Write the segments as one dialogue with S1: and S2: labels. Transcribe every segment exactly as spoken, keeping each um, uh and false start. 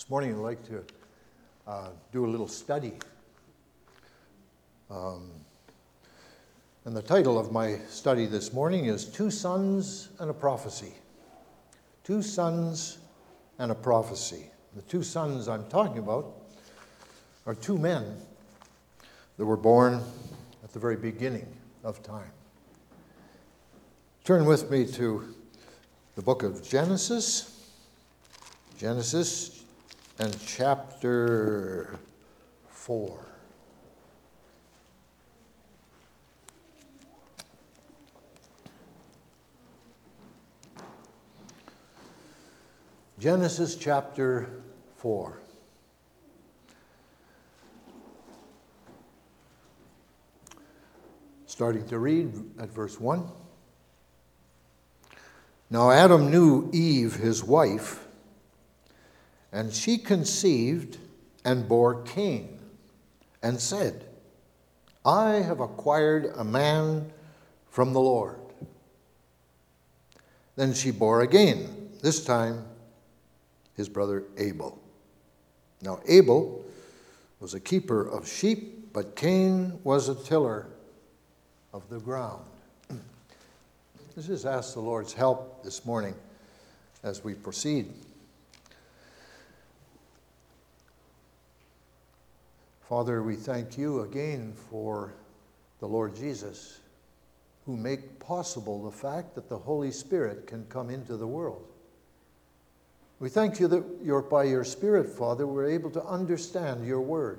S1: This morning I'd like to uh, do a little study. Um, and the title of my study this morning is Two Sons and a Prophecy. Two Sons and a Prophecy. The two sons I'm talking about are two men that were born at the very beginning of time. Turn with me to the book of Genesis. Genesis and chapter four. Genesis chapter four. Starting to read at verse one. Now Adam knew Eve, his wife, and she conceived and bore Cain, and said, I have acquired a man from the Lord. Then she bore again, this time his brother Abel. Now Abel was a keeper of sheep, but Cain was a tiller of the ground. Let's just ask the Lord's help this morning as we proceed. Father, we thank you again for the Lord Jesus, who made possible the fact that the Holy Spirit can come into the world. We thank you that you're, by your Spirit, Father, we're able to understand your word.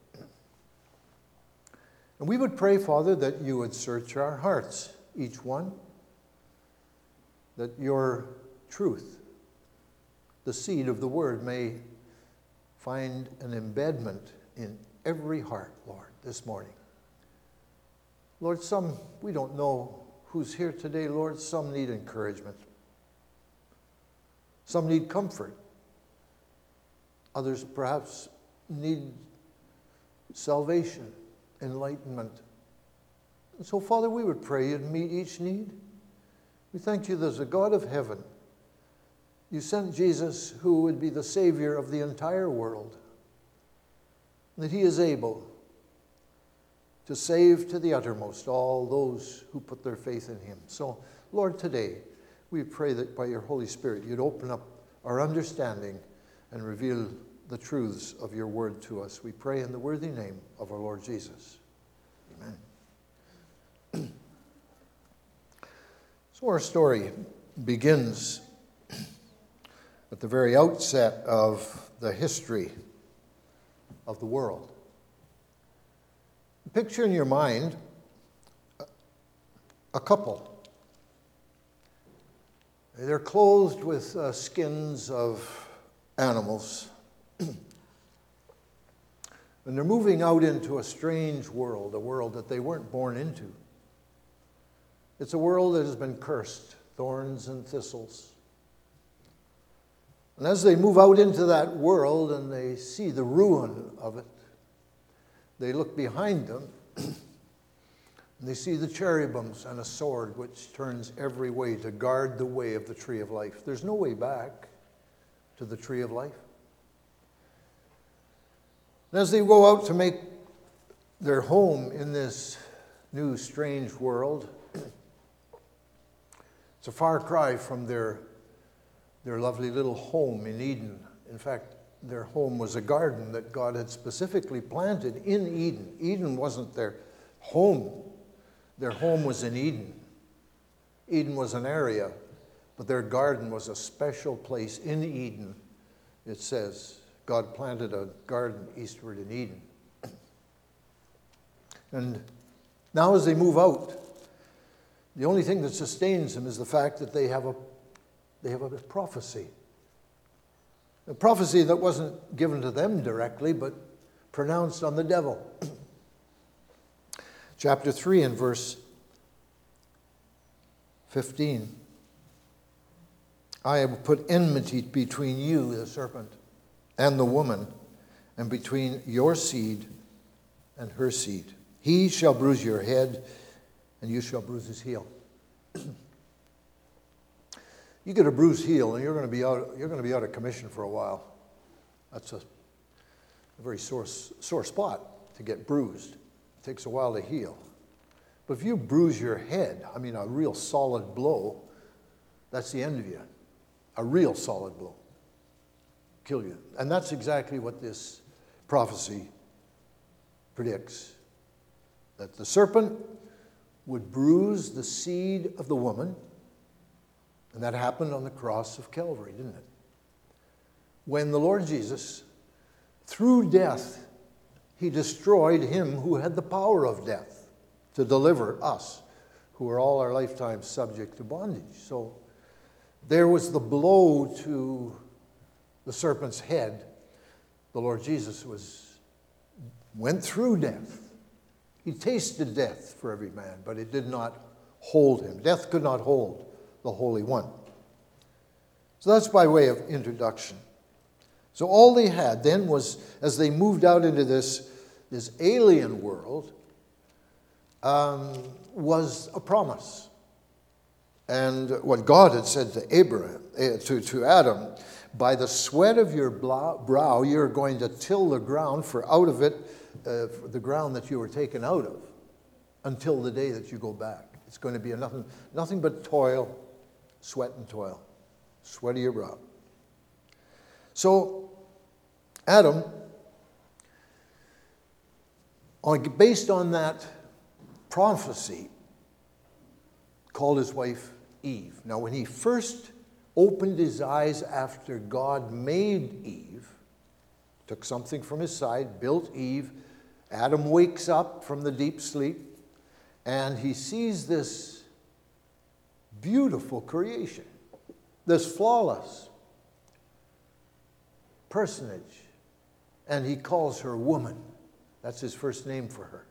S1: And we would pray, Father, that you would search our hearts, each one, that your truth, the seed of the word, may find an embedment in every heart, Lord, this morning. Lord, some, we don't know who's here today, Lord. Some need encouragement. Some need comfort. Others perhaps need salvation, enlightenment. And so, Father, we would pray you'd meet each need. We thank you that as a God of heaven, you sent Jesus, who would be the Savior of the entire world, that he is able to save to the uttermost all those who put their faith in him. So, Lord, today, we pray that by your Holy Spirit, you'd open up our understanding and reveal the truths of your word to us. We pray in the worthy name of our Lord Jesus. Amen. So our story begins at the very outset of the history of the world. Picture in your mind a couple. They're clothed with uh, skins of animals. And they're moving out into a strange world, a world that they weren't born into. It's a world that has been cursed, thorns and thistles. And as they move out into that world and they see the ruin of it, they look behind them and they see the cherubims and a sword which turns every way to guard the way of the tree of life. There's no way back to the tree of life. And as they go out to make their home in this new strange world, it's a far cry from their, their lovely little home in Eden. In fact, their home was a garden that God had specifically planted in Eden. Eden wasn't their home. Their home was in Eden. Eden was an area, but their garden was a special place in Eden. It says God planted a garden eastward in Eden. And now as they move out, the only thing that sustains them is the fact that they have a, they have a prophecy. A prophecy that wasn't given to them directly, but pronounced on the devil. Chapter three and verse fifteen. I have put enmity between you, the serpent, and the woman, and between your seed and her seed. He shall bruise your head, and you shall bruise his heel. You get a bruised heel, and you're going to be out. You're going to be out of commission for a while. That's a, a very sore, sore spot to get bruised. It takes a while to heal. But if you bruise your head, I mean a real solid blow, that's the end of you. A real solid blow. Kill you. And that's exactly what this prophecy predicts. That the serpent would bruise the seed of the woman. And that happened on the cross of Calvary, didn't it? When the Lord Jesus, through death, he destroyed him who had the power of death to deliver us, who are all our lifetime subject to bondage. So there was the blow to the serpent's head. The Lord Jesus was went through death. He tasted death for every man, but it did not hold him. Death could not hold the Holy One. So that's by way of introduction. So all they had then was, as they moved out into this, this alien world, um, was a promise. And what God had said to Abraham, uh, to, to Adam, by the sweat of your brow, you're going to till the ground, for out of it, uh, the ground that you were taken out of, until the day that you go back. It's going to be a nothing, nothing but toil, sweat and toil, sweat of your brow. So, Adam, based on that prophecy, called his wife Eve. Now, when he first opened his eyes after God made Eve, took something from his side, built Eve, Adam wakes up from the deep sleep, and he sees this beautiful creation, this flawless personage, and he calls her woman. That's his first name for her.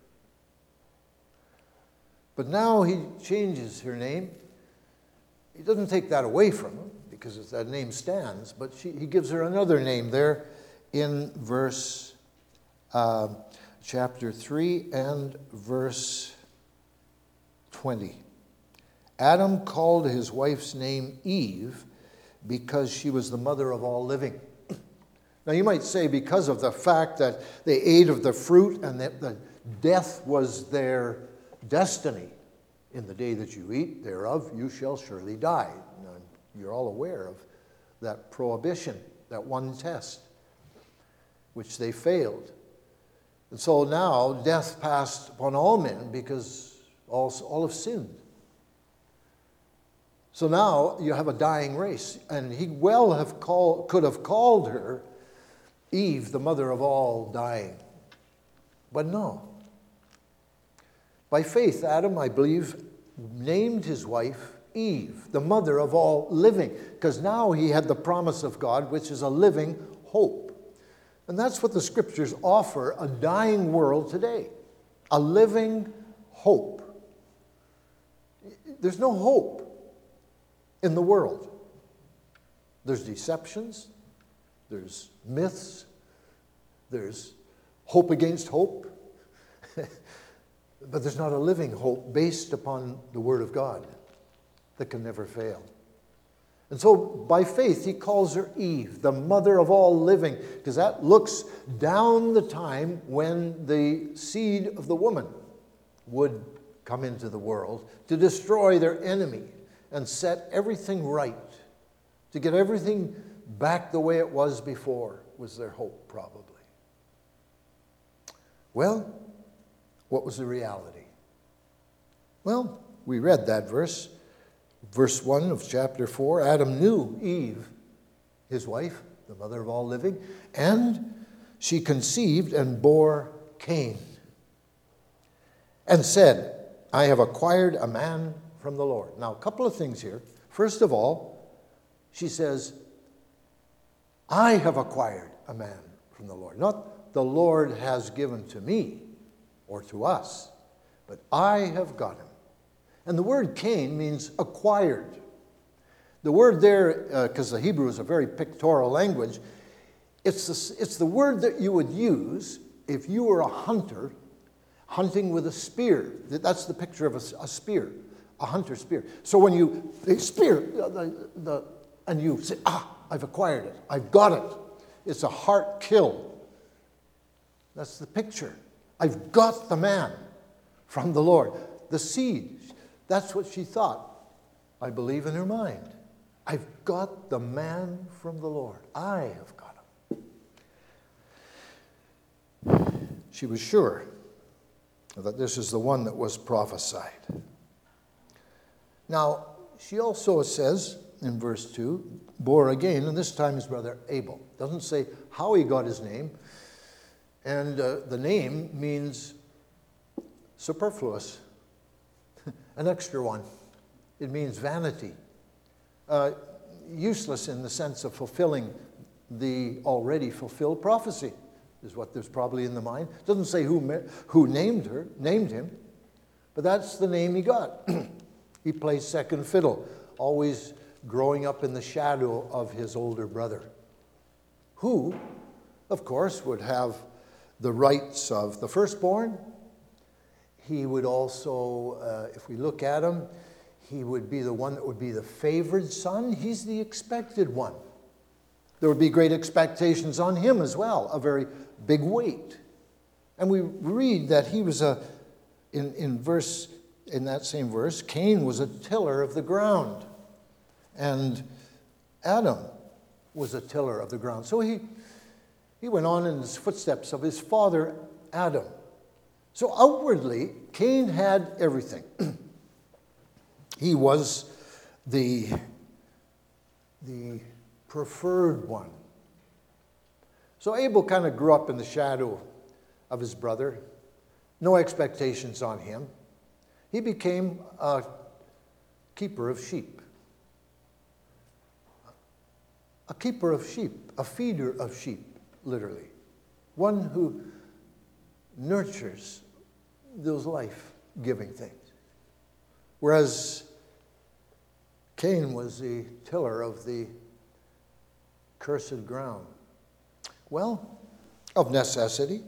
S1: But now he changes her name. He doesn't take that away from her, because that name stands, but she, he gives her another name there in verse uh, chapter three and verse twenty. Adam called his wife's name Eve because she was the mother of all living. Now you might say because of the fact that they ate of the fruit and that the death was their destiny. In the day that you eat thereof, you shall surely die. Now, you're all aware of that prohibition, that one test, which they failed. And so now death passed upon all men because all, all have sinned. So now you have a dying race. And he well have call, could have called her Eve, the mother of all dying. But no. By faith, Adam, I believe, named his wife Eve, the mother of all living, because now he had the promise of God, which is a living hope. And that's what the scriptures offer a dying world today, a living hope. There's no hope in the world. There's deceptions, there's myths, there's hope against hope. But there's not a living hope based upon the Word of God that can never fail. And so by faith, he calls her Eve, the mother of all living, because that looks down the time when the seed of the woman would come into the world to destroy their enemy and set everything right, to get everything back the way it was before, was their hope, probably. Well, what was the reality? Well, we read that verse, verse one of chapter four. Adam knew Eve, his wife, the mother of all living, and she conceived and bore Cain, and said, I have acquired a man from the Lord. Now, a couple of things here. First of all, she says, I have acquired a man from the Lord. Not the Lord has given to me, or to us, but I have got him. And the word Cain means acquired. The word there, because uh, the Hebrew is a very pictorial language, it's the, it's the word that you would use if you were a hunter hunting with a spear. That's the picture of a, a spear, a hunter spear. So when you, the spear, the, the, and you say, ah, I've acquired it, I've got it. It's a heart kill. That's the picture. I've got the man from the Lord. The seed. That's what she thought, I believe, in her mind. I've got the man from the Lord. I have got him. She was sure that this is the one that was prophesied. Now, she also says in verse two, bore again, and this time his brother Abel. Doesn't say how he got his name. And uh, the name means superfluous, an extra one. It means vanity. Uh, useless in the sense of fulfilling the already fulfilled prophecy, is what there's probably in the mind. It doesn't say who, who named her, named him, but that's the name he got. He plays second fiddle, always growing up in the shadow of his older brother, who, of course, would have the rights of the firstborn. He would also, uh, if we look at him, he would be the one that would be the favored son. He's the expected one. There would be great expectations on him as well, a very big weight. And we read that he was a, in, in verse, in that same verse, Cain was a tiller of the ground. And Adam was a tiller of the ground. So he, he went on in his footsteps of his father Adam. So outwardly, Cain had everything. He was the, the preferred one. So Abel kind of grew up in the shadow of his brother. No expectations on him. He became a keeper of sheep. A keeper of sheep, a feeder of sheep, literally. One who nurtures those life-giving things. Whereas Cain was the tiller of the cursed ground. Well, of necessity.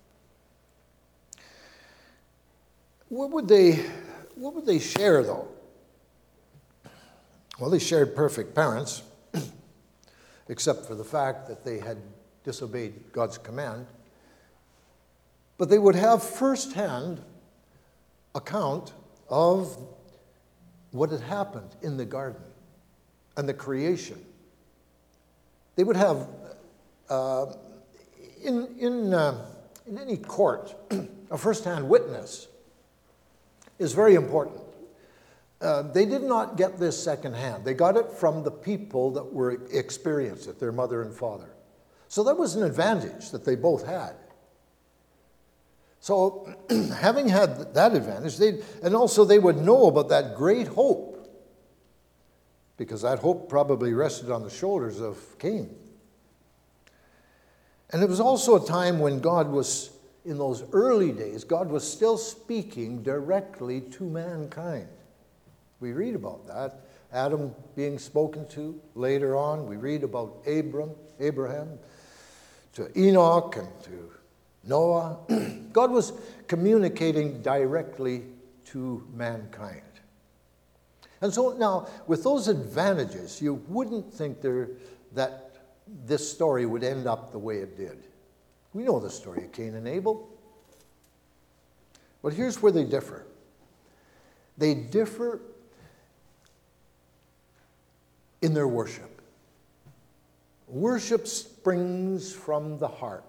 S1: What would they, what would they share, though? Well, they shared perfect parents, except for the fact that they had disobeyed God's command. But they would have first-hand account of what had happened in the garden and the creation. They would have, uh, in, in, uh, in any court, a first-hand witness is very important. Uh, they did not get this secondhand. They got it from the people that were experienced it, their mother and father. So that was an advantage that they both had. So having had that advantage, they and also they would know about that great hope, because that hope probably rested on the shoulders of Cain. And it was also a time when God was, in those early days, God was still speaking directly to mankind. We read about that. Adam being spoken to later on. We read about Abram, Abraham, to Enoch and to Noah. God was communicating directly to mankind. And so now, with those advantages, you wouldn't think there, that this story would end up the way it did. We know the story of Cain and Abel. But here's where they differ. They differ in their worship. Worship springs from the heart.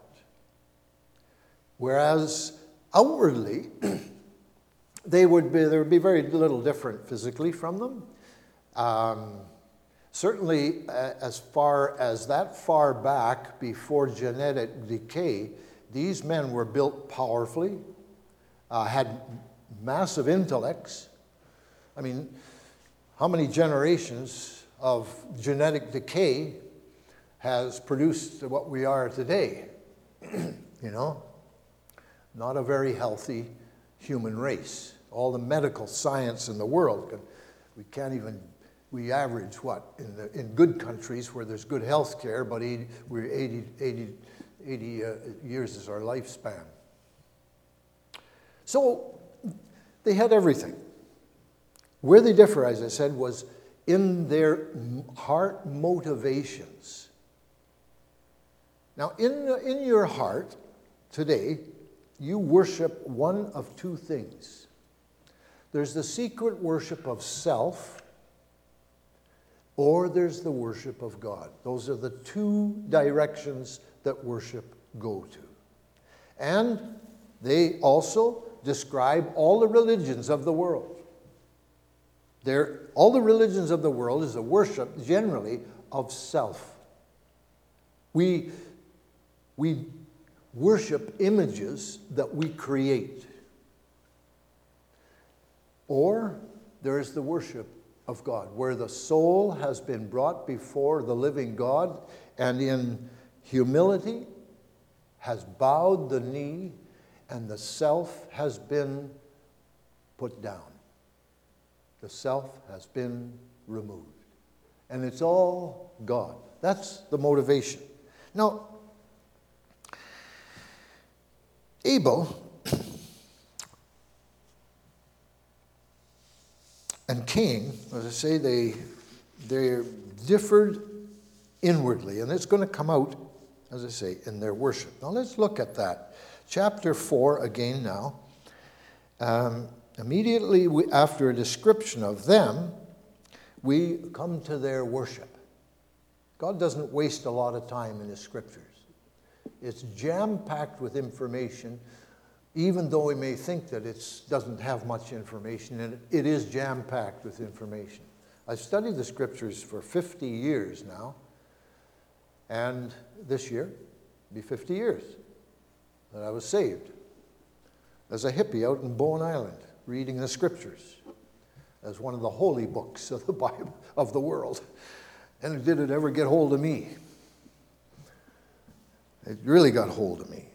S1: Whereas outwardly, they would be, there would be very little different physically from them. Um, certainly, uh, as far as that far back before genetic decay, these men were built powerfully, uh, had massive intellects. I mean, how many generations of genetic decay has produced what we are today? You know? Not a very healthy human race. All the medical science in the world, we can't even, we average what? In, the, in good countries where there's good health care, but eighty, we're eighty, eighty, eighty uh, years is our lifespan. So they had everything. Where they differ, as I said, was in their heart motivations. Now, in, in your heart today, you worship one of two things. There's the secret worship of self, or there's the worship of God. Those are the two directions that worship go to. And they also describe all the religions of the world. They're, all the religions of the world is a worship, generally, of self. We, we worship images that we create. Or there is the worship of God, where the soul has been brought before the living God and in humility has bowed the knee and the self has been put down. The self has been removed. And it's all God. That's the motivation. Now, Abel and Cain, as I say, they, they differed inwardly, and it's going to come out, as I say, in their worship. Now let's look at that. Chapter four again now. Um, immediately we, after a description of them, we come to their worship. God doesn't waste a lot of time in his scriptures. It's jam-packed with information, even though we may think that it doesn't have much information in it. It is jam-packed with information. I've studied the scriptures for fifty years now, and this year will be fifty years that I was saved as a hippie out in Bowen Island, reading the scriptures as one of the holy books of the Bible of the world. And did it ever get hold of me? It really got hold of me.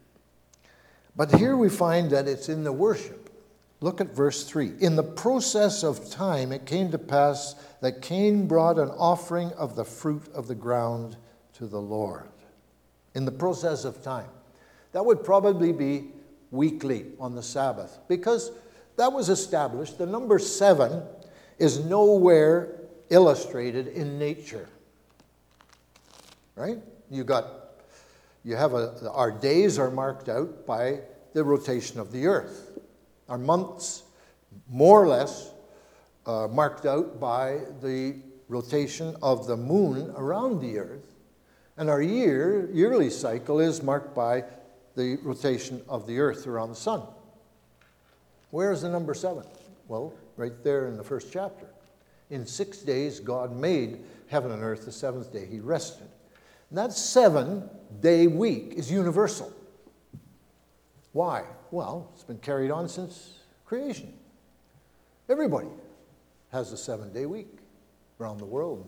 S1: But here we find that it's in the worship. Look at verse three. In the process of time, it came to pass that Cain brought an offering of the fruit of the ground to the Lord. In the process of time. That would probably be weekly on the Sabbath, because that was established. The number seven is nowhere illustrated in nature. Right? You got, you have a, our days are marked out by the rotation of the earth. Our months, more or less, uh, marked out by the rotation of the moon around the earth. And our year, yearly cycle is marked by the rotation of the earth around the sun. Where is the number seven? Well, right there in the first chapter. In six days, God made heaven and earth. The seventh day, he rested. And that seven-day week is universal. Why? Well, it's been carried on since creation. Everybody has a seven-day week around the world.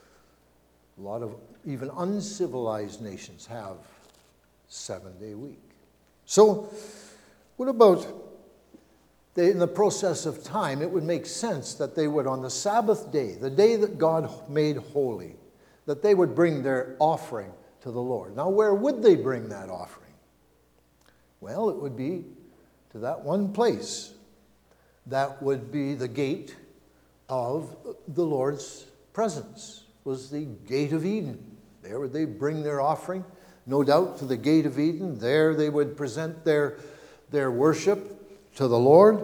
S1: A lot of even uncivilized nations have seven-day week. So, what about they, in the process of time, it would make sense that they would, on the Sabbath day, the day that God made holy, that they would bring their offering to the Lord. Now, where would they bring that offering? Well, it would be to that one place. That would be the gate of the Lord's presence, was the gate of Eden. There would they bring their offering, no doubt, to the gate of Eden. There they would present their, their worship to the Lord.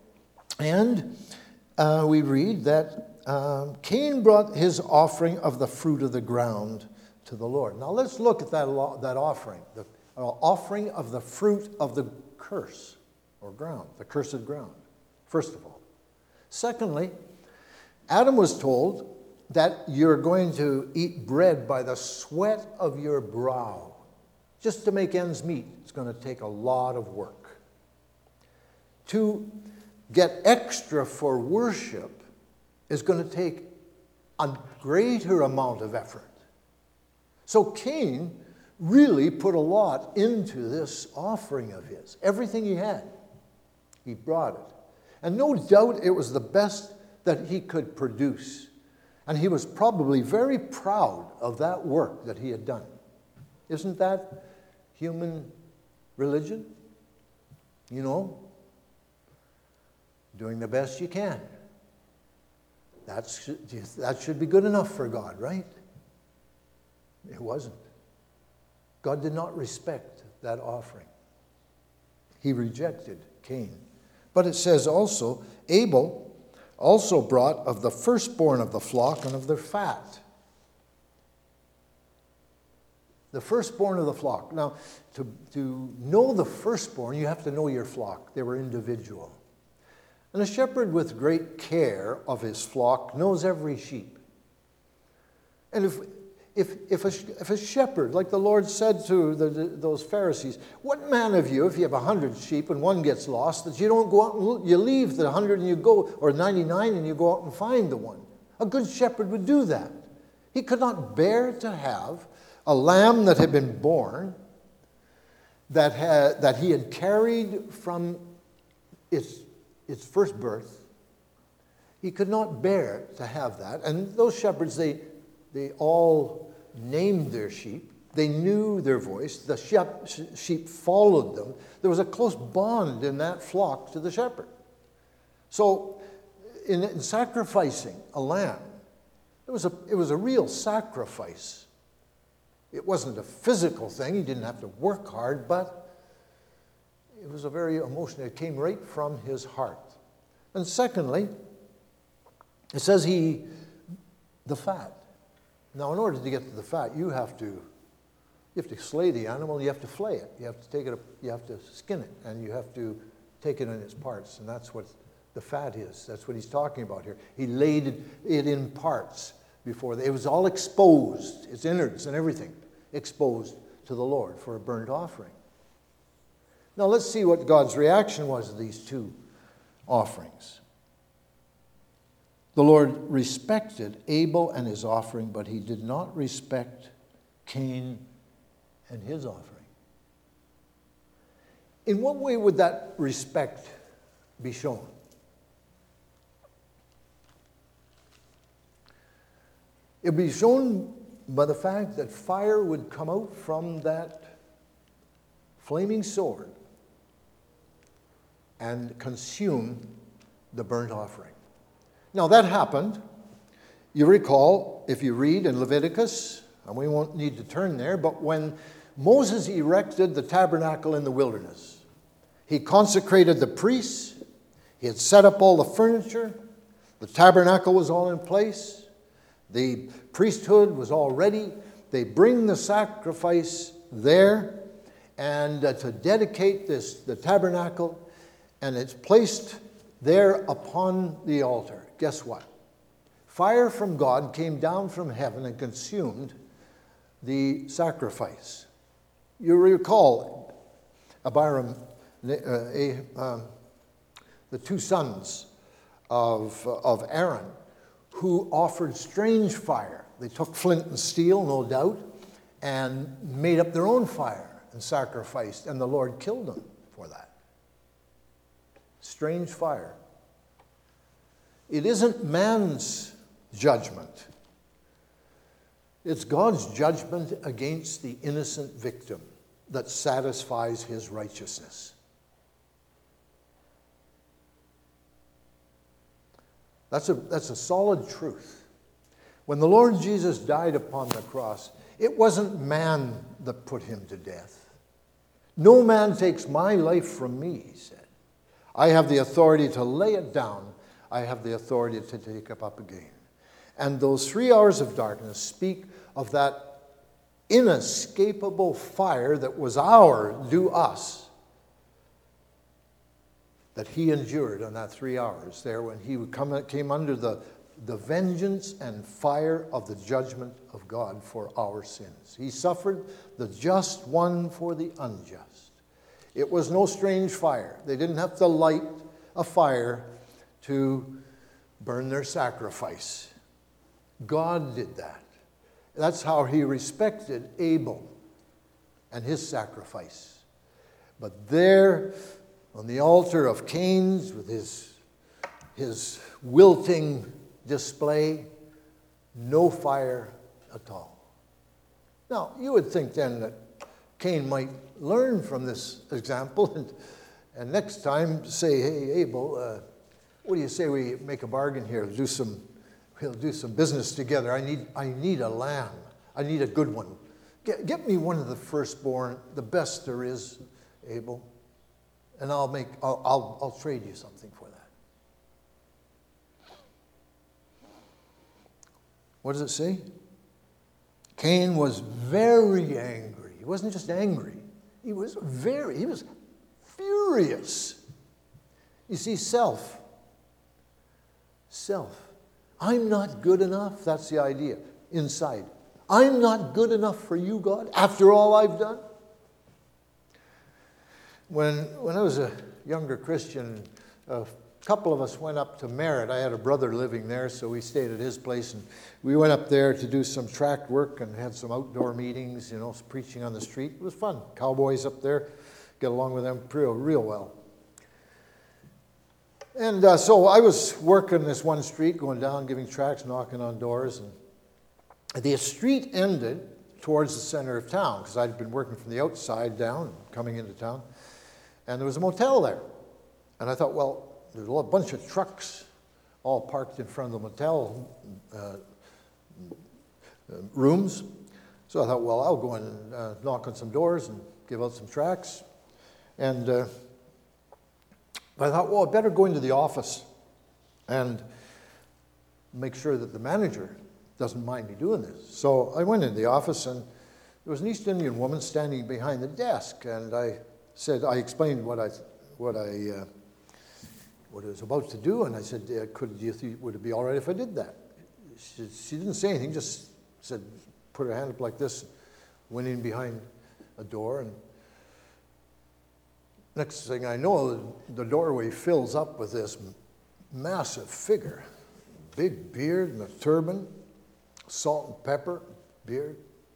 S1: And uh, we read that um, Cain brought his offering of the fruit of the ground to the Lord. Now let's look at that, that offering, the uh, offering of the fruit of the curse, or ground, the cursed ground, first of all. Secondly, Adam was told that you're going to eat bread by the sweat of your brow. Just to make ends meet, it's going to take a lot of work. To get extra for worship is going to take a greater amount of effort. So Cain really put a lot into this offering of his. Everything he had, he brought it. And no doubt it was the best that he could produce. And he was probably very proud of that work that he had done. Isn't that human religion? You know, doing the best you can. That's, that should be good enough for God, right? It wasn't. God did not respect that offering. He rejected Cain. But it says also, Abel also brought of the firstborn of the flock and of their fat. The firstborn of the flock. Now, to, to know the firstborn, you have to know your flock. They were individual. And a shepherd with great care of his flock knows every sheep. And if if if a, if a shepherd, like the Lord said to the, the, those Pharisees, what man of you, if you have a hundred sheep and one gets lost, that you don't go out and you leave the hundred and you go, or ninety-nine and you go out and find the one? A good shepherd would do that. He could not bear to have a lamb that had been born, that had that he had carried from its its first birth. He could not bear to have that. And those shepherds, they they all named their sheep. They knew their voice. The sheep followed them. There was a close bond in that flock to the shepherd. So in, in sacrificing a lamb, it was a, it was a real sacrifice. It wasn't a physical thing. He didn't have to work hard, but it was a very emotional. It came right from his heart. And secondly, it says he, the fat. Now, in order to get to the fat, you have to, you have to slay the animal. You have to flay it. You have to take it. You have to skin it, and you have to take it in its parts. And that's what the fat is. That's what he's talking about here. He laid it, it in parts before they, it was all exposed. Its innards and everything exposed to the Lord for a burnt offering. Now, let's see what God's reaction was to these two offerings. The Lord respected Abel and his offering, but he did not respect Cain and his offering. In what way would that respect be shown? It would be shown by the fact that fire would come out from that flaming sword and consume the burnt offering. Now that happened, you recall, if you read in Leviticus, and we won't need to turn there, but when Moses erected the tabernacle in the wilderness, he consecrated the priests, he had set up all the furniture, the tabernacle was all in place, the priesthood was all ready. They bring the sacrifice there, and uh, to dedicate this, the tabernacle, and it's placed there upon the altar. Guess what? Fire from God came down from heaven and consumed the sacrifice. You recall Abiram, uh, uh, the two sons of, of Aaron, who offered strange fire. They took flint and steel, no doubt, and made up their own fire and sacrificed, and the Lord killed them for that. Strange fire. It isn't man's judgment. It's God's judgment against the innocent victim that satisfies his righteousness. That's a, that's a solid truth. When the Lord Jesus died upon the cross, it wasn't man that put him to death. No man takes my life from me, he said. I have the authority to lay it down. I have the authority to take it up again. And those three hours of darkness speak of that inescapable fire that was our, due us, that he endured on that three hours there when he would come, came under the, the vengeance and fire of the judgment of God for our sins. He suffered the just one for the unjust. It was no strange fire. They didn't have to light a fire to burn their sacrifice. God did that. That's how he respected Abel and his sacrifice. But there, on the altar of Cain's, with his, his wilting display, no fire at all. Now, you would think then that Cain might learn from this example and, and next time say, hey, Abel, uh, what do you say we make a bargain here? Do some, we'll do some business together. I need, I need a lamb. I need a good one. Get, get me one of the firstborn, the best there is, Abel, and I'll make, I'll, I'll, I'll trade you something for that. What does it say? Cain was very angry. He wasn't just angry. He was very, he was furious. You see, self. Self. I'm not good enough. That's the idea inside. I'm not good enough for you, God, after all I've done. When, when I was a younger Christian, a couple of us went up to Merritt. I had a brother living there, so we stayed at his place, and we went up there to do some tract work and had some outdoor meetings, you know, preaching on the street. It was fun. Cowboys up there, get along with them real, real well. And uh, so I was working this one street, going down, giving tracts, knocking on doors, and the street ended towards the center of town, because I'd been working from the outside down, coming into town, and there was a motel there. And I thought, well, there's a bunch of trucks all parked in front of the motel uh, rooms. So I thought, well, I'll go and uh, knock on some doors and give out some tracts. And uh, I thought, well, I better go into the office and make sure that the manager doesn't mind me doing this. So I went into the office, and there was an East Indian woman standing behind the desk, and I said, I explained what I, what I, uh, what I was about to do, and I said, uh, "Could you th- would it be all right if I did that?" She, she didn't say anything, just said, put her hand up like this, went in behind a door, and next thing I know, the doorway fills up with this massive figure, big beard and a turban, salt and pepper beard.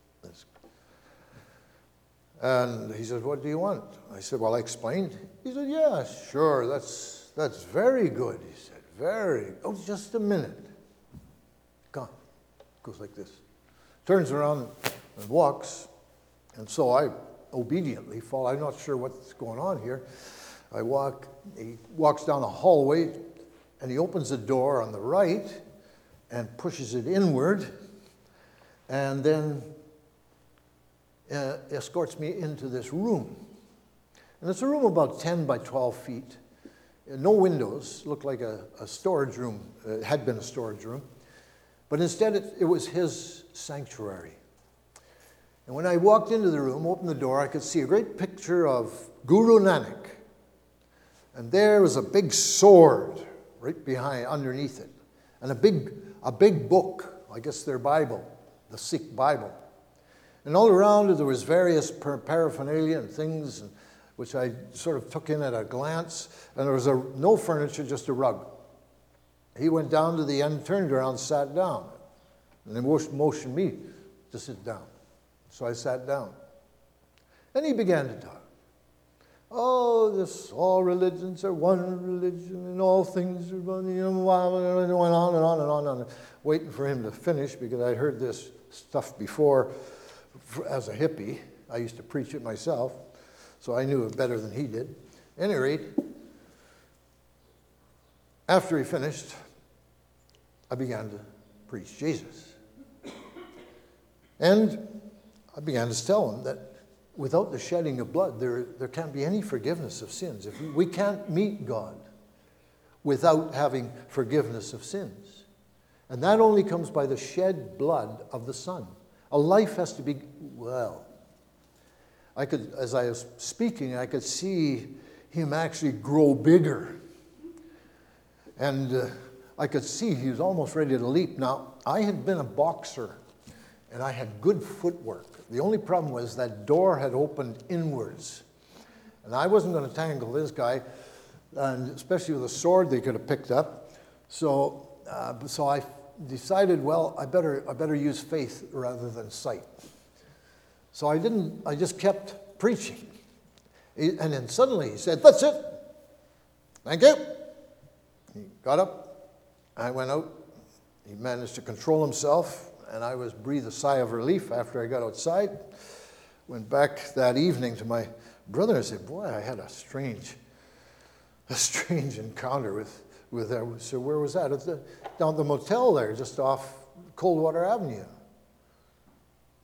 S1: And he said, "What do you want?" I said, "Well, I explained." He said, "Yeah, sure, that's that's very good." He said, "Very, oh, just a minute." Gone. Goes like this. Turns around and walks. And so I obediently follow. I'm not sure what's going on here. I walk, he walks down the hallway, and he opens the door on the right and pushes it inward, and then uh, escorts me into this room. And it's a room about ten by twelve feet. No windows, looked like a, a storage room. It had been a storage room. But instead, it, it was his sanctuary. And when I walked into the room, opened the door, I could see a great picture of Guru Nanak. And there was a big sword right behind, underneath it. And a big, a big book, I guess their Bible, the Sikh Bible. And all around it, there was various paraphernalia and things, and, which I sort of took in at a glance. And there was a, no furniture, just a rug. He went down to the end, turned around, sat down. And then motioned me to sit down. So I sat down. And he began to talk. Oh, this, all religions are one religion, and all things are one, you know, and went on and on and on and on, waiting for him to finish, because I'd heard this stuff before as a hippie. I used to preach it myself, so I knew it better than he did. At any rate, after he finished, I began to preach Jesus. And I began to tell him that without the shedding of blood, there, there can't be any forgiveness of sins. If we, we can't meet God without having forgiveness of sins. And that only comes by the shed blood of the Son. A life has to be, well, I could, as I was speaking, I could see him actually grow bigger. And uh, I could see he was almost ready to leap. Now, I had been a boxer, and I had good footwork. The only problem was that door had opened inwards. And I wasn't going to tangle this guy, and especially with a sword they could have picked up. So, uh, so I decided, well, I better, I better use faith rather than sight. So I didn't, I just kept preaching. He, and then suddenly he said, "That's it. Thank you." He got up. I went out. He managed to control himself. And I was breathed a sigh of relief after I got outside. Went back that evening to my brother and said, "Boy, I had a strange, a strange encounter with with that." So where was that? At the, down at the motel there, just off Coldwater Avenue.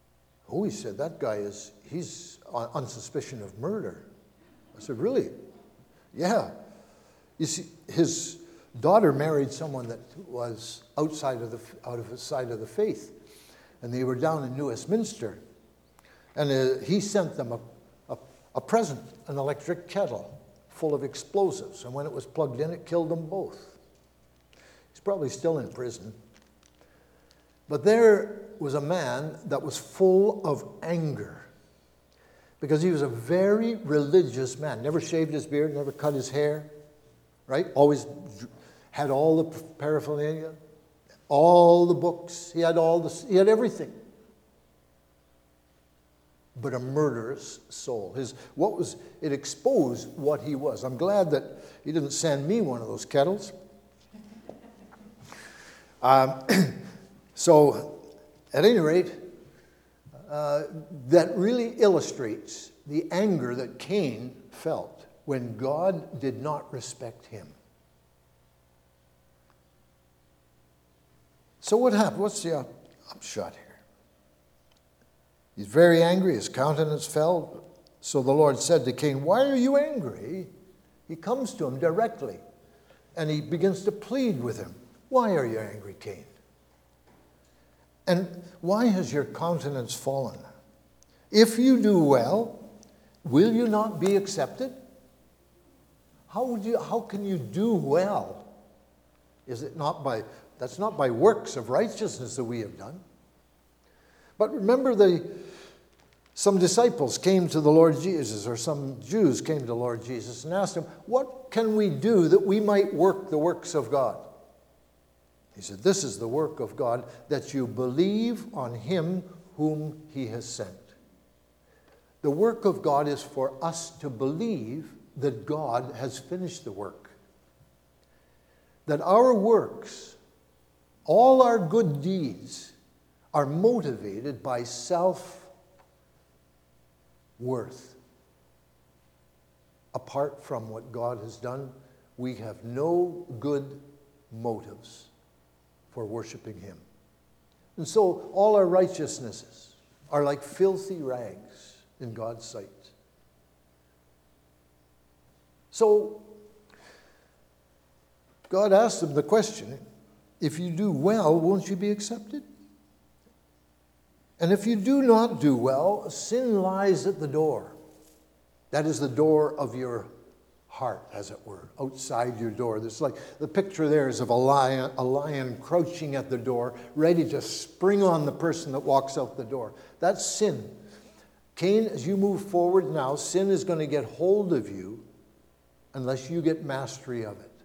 S1: Oh, he said, that guy is, he's on, on suspicion of murder. I said, really? Yeah. You see, his daughter married someone that was outside of the, out of the side of the faith. And they were down in New Westminster. And uh, he sent them a, a, a present, an electric kettle full of explosives. And when it was plugged in, it killed them both. He's probably still in prison. But there was a man that was full of anger because he was a very religious man. Never shaved his beard, never cut his hair, right? Always had all the paraphernalia, all the books. He had all the, he had everything. But a murderous soul. His, what was, it exposed what he was. I'm glad that he didn't send me one of those kettles. Um, so, at any rate, uh, that really illustrates the anger that Cain felt when God did not respect him. So what happened? What's the upshot here? He's very angry. His countenance fell. So the Lord said to Cain, why are you angry? He comes to him directly, and he begins to plead with him. Why are you angry, Cain? And why has your countenance fallen? If you do well, will you not be accepted? How would you, how can you do well? Is it not by, that's not by works of righteousness that we have done. But remember, the, some disciples came to the Lord Jesus, or some Jews came to the Lord Jesus and asked him, what can we do that we might work the works of God? He said, this is the work of God, that you believe on him whom he has sent. The work of God is for us to believe that God has finished the work. That our works, all our good deeds, are motivated by self-worth. Apart from what God has done, we have no good motives for worshiping him. And so all our righteousnesses are like filthy rags in God's sight. So God asked him the question, if you do well, won't you be accepted? And if you do not do well, sin lies at the door. That is the door of your heart, as it were, outside your door. There's like, the picture there is of a lion, a lion crouching at the door, ready to spring on the person that walks out the door. That's sin. Cain, as you move forward now, sin is going to get hold of you unless you get mastery of it.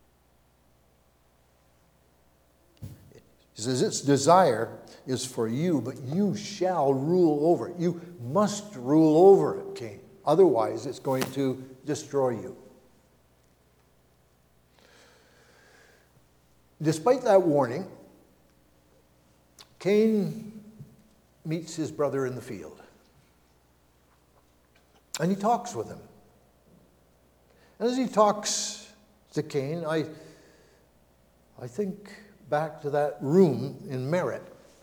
S1: He says, its desire is for you, but you shall rule over it. You must rule over it, Cain. Otherwise, it's going to destroy you. Despite that warning, Cain meets his brother in the field. And he talks with him. And as he talks to Cain, I, I think back to that room in Merritt.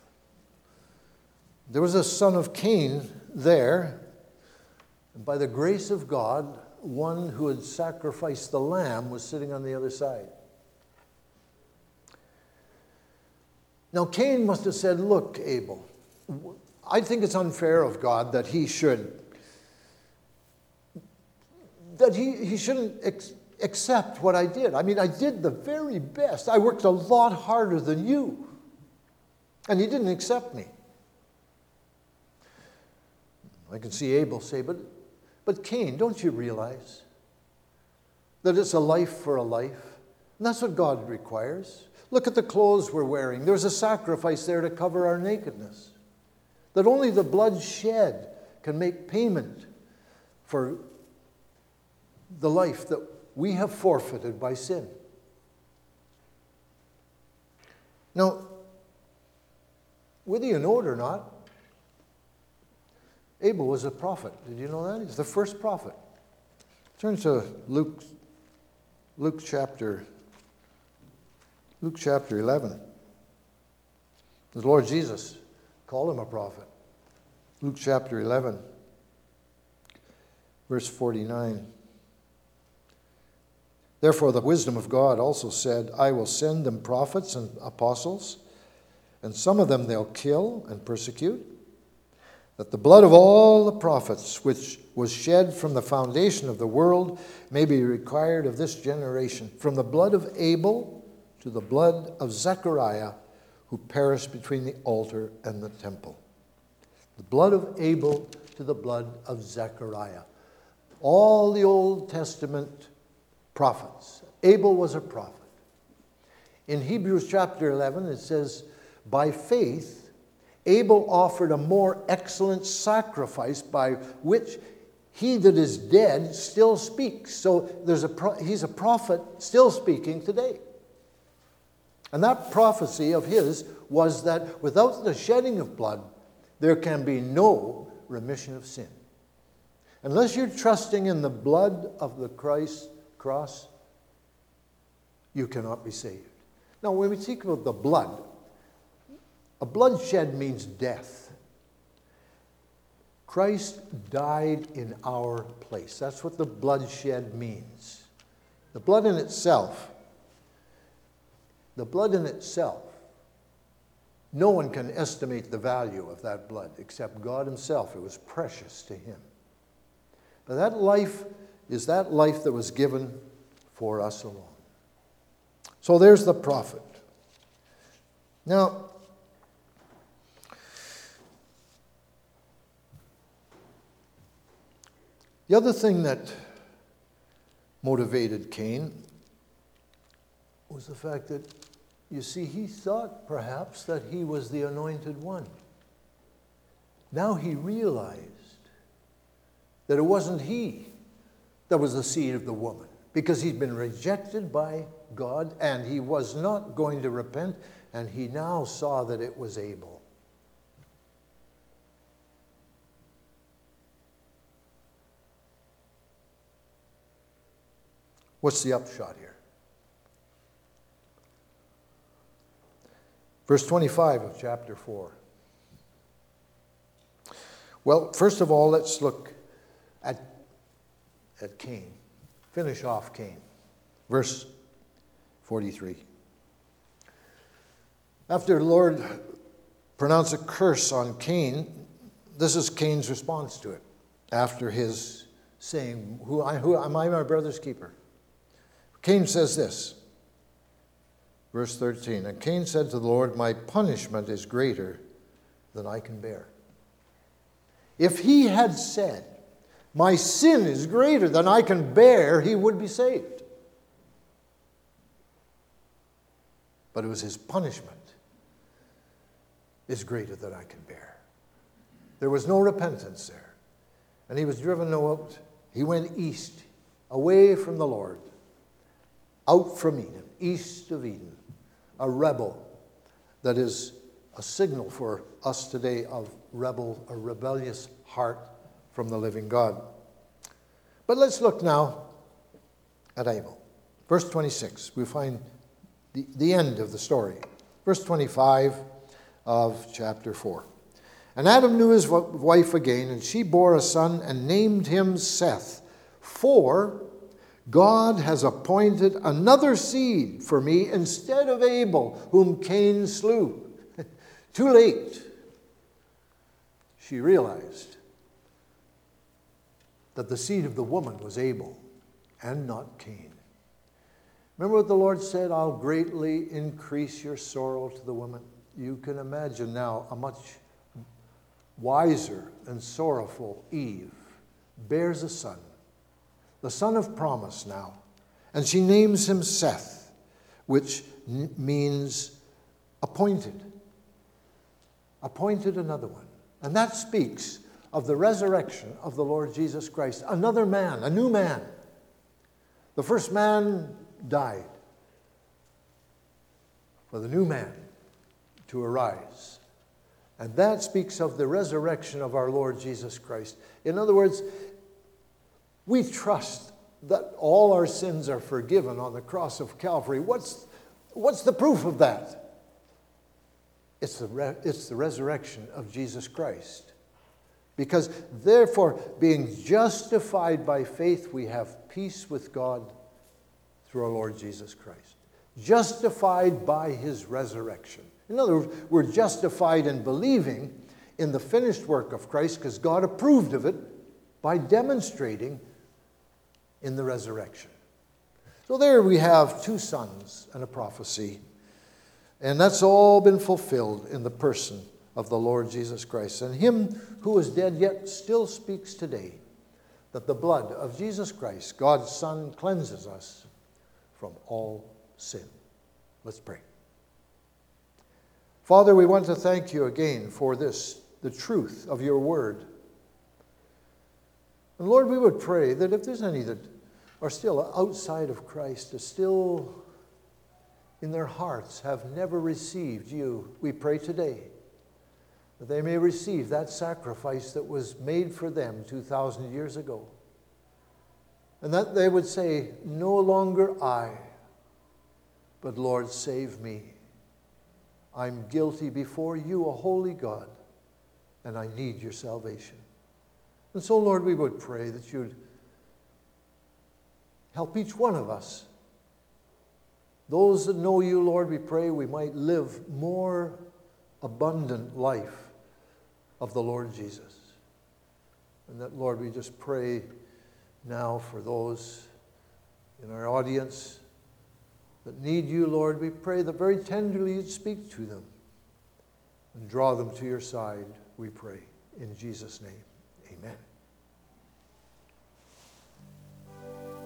S1: There was a son of Cain there, and by the grace of God, one who had sacrificed the lamb was sitting on the other side. Now, Cain must have said, look, Abel, I think it's unfair of God that he should, that he, he shouldn't ex- accept what I did. I mean, I did the very best. I worked a lot harder than you, and he didn't accept me. I can see Abel say, but But Cain, don't you realize that it's a life for a life? And that's what God requires. Look at the clothes we're wearing. There's a sacrifice there to cover our nakedness. That only the blood shed can make payment for the life that we have forfeited by sin. Now, whether you know it or not, Abel was a prophet. Did you know that? He's the first prophet. Turn to Luke, Luke chapter, Luke chapter eleven. The Lord Jesus called him a prophet. Luke chapter eleven, verse forty-nine. Therefore the wisdom of God also said, I will send them prophets and apostles, and some of them they'll kill and persecute, that the blood of all the prophets which was shed from the foundation of the world may be required of this generation, from the blood of Abel to the blood of Zechariah, who perished between the altar and the temple. The blood of Abel to the blood of Zechariah. All the Old Testament prophets. Abel was a prophet. In Hebrews chapter eleven, it says, by faith, Abel offered a more excellent sacrifice by which he that is dead still speaks. So there's a pro- he's a prophet still speaking today. And that prophecy of his was that without the shedding of blood, there can be no remission of sin. Unless you're trusting in the blood of the Christ cross, you cannot be saved. Now, when we speak about the blood, a bloodshed means death. Christ died in our place. That's what the bloodshed means. The blood in itself, the blood in itself, no one can estimate the value of that blood except God himself. It was precious to him. But that life is that life that was given for us alone. So there's the prophet. Now, the other thing that motivated Cain was the fact that, you see, he thought perhaps that he was the anointed one. Now he realized that it wasn't he that was the seed of the woman, because he'd been rejected by God and he was not going to repent, and he now saw that it was Abel. What's the upshot here? Verse twenty-five of chapter four. Well, first of all, let's look at, at Cain. Finish off Cain. Verse forty-three. After the Lord pronounced a curse on Cain, this is Cain's response to it. After his saying, who, I, who am I my brother's keeper? Cain says this, verse thirteen, and Cain said to the Lord, my punishment is greater than I can bear. If he had said, my sin is greater than I can bear, he would be saved. But it was his punishment is greater than I can bear. There was no repentance there. And he was driven out. He went east, away from the Lord, out from Eden, east of Eden, a rebel that is a signal for us today of rebel, a rebellious heart from the living God. But let's look now at Abel. Verse twenty-six, we find the, the end of the story. Verse twenty-five of chapter four. And Adam knew his wife again, and she bore a son and named him Seth. For God has appointed another seed for me instead of Abel, whom Cain slew. Too late. She realized that the seed of the woman was Abel and not Cain. Remember what the Lord said, I'll greatly increase your sorrow to the woman. You can imagine now a much wiser and sorrowful Eve bears a son, the son of promise now, and she names him Seth, which n- means appointed. Appointed another one. And that speaks of the resurrection of the Lord Jesus Christ. Another man, a new man. The first man died for the new man to arise. And that speaks of the resurrection of our Lord Jesus Christ. In other words, we trust that all our sins are forgiven on the cross of Calvary. What's, what's the proof of that? It's the, re- it's the resurrection of Jesus Christ. Because therefore, being justified by faith, we have peace with God through our Lord Jesus Christ. Justified by his resurrection. In other words, we're justified in believing in the finished work of Christ because God approved of it by demonstrating in the resurrection. So there we have two sons and a prophecy. And that's all been fulfilled in the person of the Lord Jesus Christ. And him who is dead yet still speaks today that the blood of Jesus Christ, God's Son, cleanses us from all sin. Let's pray. Father, we want to thank you again for this, the truth of your word. And Lord, we would pray that if there's any that are still outside of Christ, are still in their hearts have never received you, we pray today that they may receive that sacrifice that was made for them two thousand years ago. And that they would say, no longer I, but Lord, save me. I'm guilty before you, a holy God, and I need your salvation. And so, Lord, we would pray that you'd help each one of us. Those that know you, Lord, we pray we might live more abundant life of the Lord Jesus. And that, Lord, we just pray now for those in our audience that need you, Lord. We pray that very tenderly you'd speak to them and draw them to your side, we pray. In Jesus' name, amen.